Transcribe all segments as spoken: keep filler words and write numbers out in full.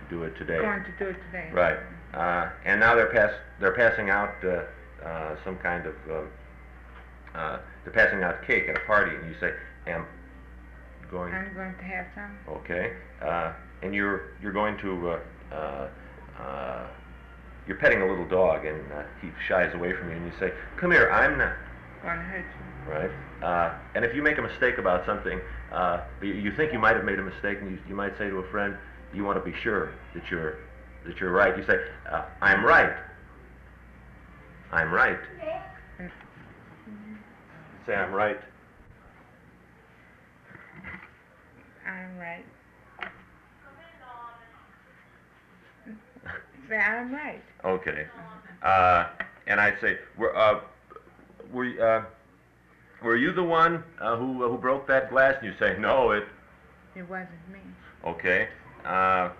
do it today. Going to do it today. Right. Uh, and now they're pass they're passing out uh, uh, some kind of um, uh, they're passing out cake at a party, and you say, "Am going?" I'm going to have some. Okay. Uh, and you're you're going to uh, uh, uh, you're petting a little dog, and uh, he shies away from you, and you say, "Come here, I'm not." Going to hurt you. Right. Uh, and if you make a mistake about something, uh, you, you think you might have made a mistake, and you, you might say to a friend, you want to be sure that you're that you're right. You say, uh, "I'm right. I'm right." Mm-hmm. Say, "I'm right." I'm right. Say, I'm right. Okay. Uh, and I say, "Were uh, were uh, were you the one uh, who who broke that glass?" And you say, "No, it." It wasn't me. Okay. Uh,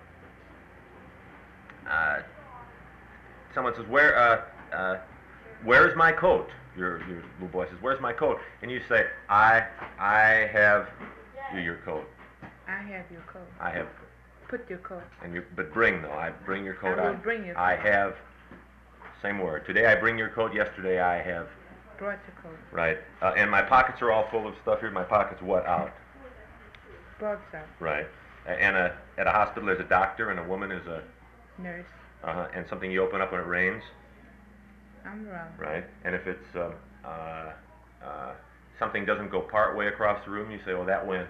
uh, someone says, "Where uh, uh, where's my coat?" Your your little boy says, "Where's my coat?" And you say, "I I have you your coat. I have your coat. I have." Put your coat. And you but bring though. I bring your coat. I will bring your coat. I have. Same word. Today I bring your coat. Yesterday I have. Brought your coat. Right. Uh, and my pockets are all full of stuff here. My pockets what out? Brought some. Right. And a, at a hospital there's a doctor and a woman is a Nurse. uh-huh, and something you open up when it rains. Umbrella. Right. And if it's um, uh, uh, something doesn't go part way across the room, you say, "Oh, that went."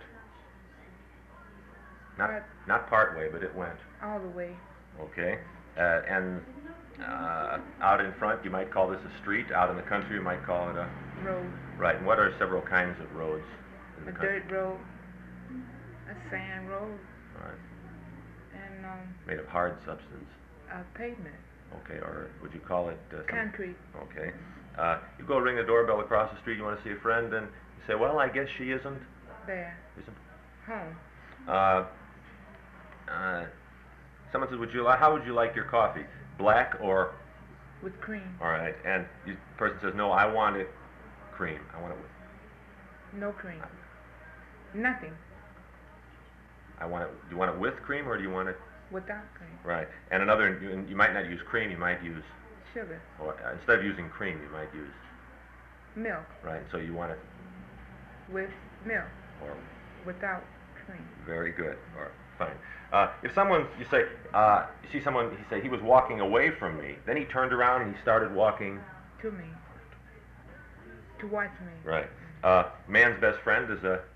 Not Part. not part way, but it went. All the way. Okay. Uh, and uh, out in front, you might call this a street. Out in the country, you might call it a Road. right. And what are several kinds of roads in the A country? dirt road. A sand road. All right. And um, Made of hard substance. a pavement. Okay. Or would you call it uh, some- Concrete. Okay. Uh, you go ring the doorbell across the street. You want to see a friend, and you say, "Well, I guess she isn't." There. Isn't. Home. Uh, uh, someone says, "Would you li- how would you like your coffee? Black or?" With cream. All right. And the person says, "No, I want it cream. I want it with. No cream. Nothing. I want it. Do you want it with cream or do you want it?" Without cream. Right. And another, you, you might not use cream. You might use, Sugar. or uh, instead of using cream, you might use. Milk. Right. So you want it, With milk. or Without cream. very good, or fine. Uh, if someone, you say, uh, you see someone, he say he was walking away from me. Then he turned around and he started walking. To me. To watch me. Right. Uh, man's best friend is a.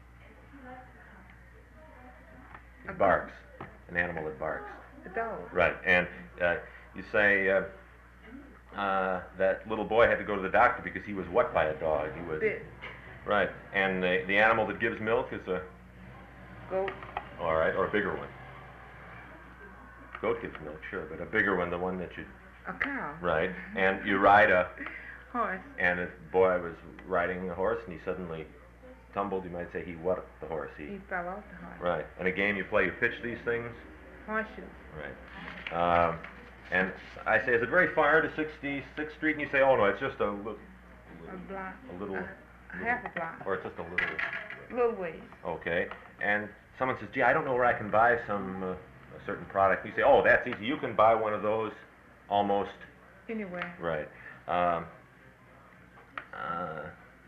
A It barks. An animal that barks. A dog. Right. And uh, you say uh, uh, that little boy had to go to the doctor because he was what by a dog? He was. Bit. Right. And the the animal that gives milk is a. Goat. All right, or a bigger one. Goat gives milk, sure, but a bigger one, the one that you. A cow. Right. And you ride a. Horse. And a boy was riding a horse and he suddenly tumbled. You might say he what the horse? He. He fell off the horse. Right. In a game you play, you pitch these things. Horseshoe. Right. Um, and I say, "Is it very far to sixty-sixth Street?" And you say, "Oh no, it's just a little." A block. A little. A, a half a block. Or it's just a little. Little ways. Okay. And someone says, "Gee, I don't know where I can buy some uh, a certain product." You say, "Oh, that's easy. You can buy one of those almost." Anywhere. Right. Um, uh,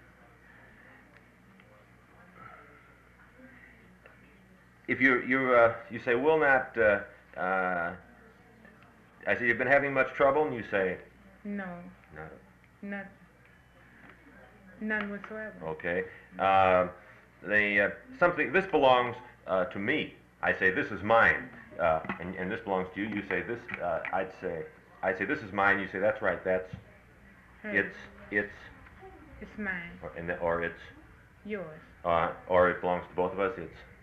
if you you uh, you say, "Will not," uh, uh, I say, "You've been having much trouble," and you say, No. "No." None. None whatsoever. Okay. Um, the uh, something this belongs uh, to me. I say, "This is mine," uh, and, and this belongs to you. You say, "This." Uh, I'd say, "I'd say this is mine." You say, "That's right. That's Hers. it's it's It's mine. or, and the, or it's Yours. uh, or it belongs to both of us. It's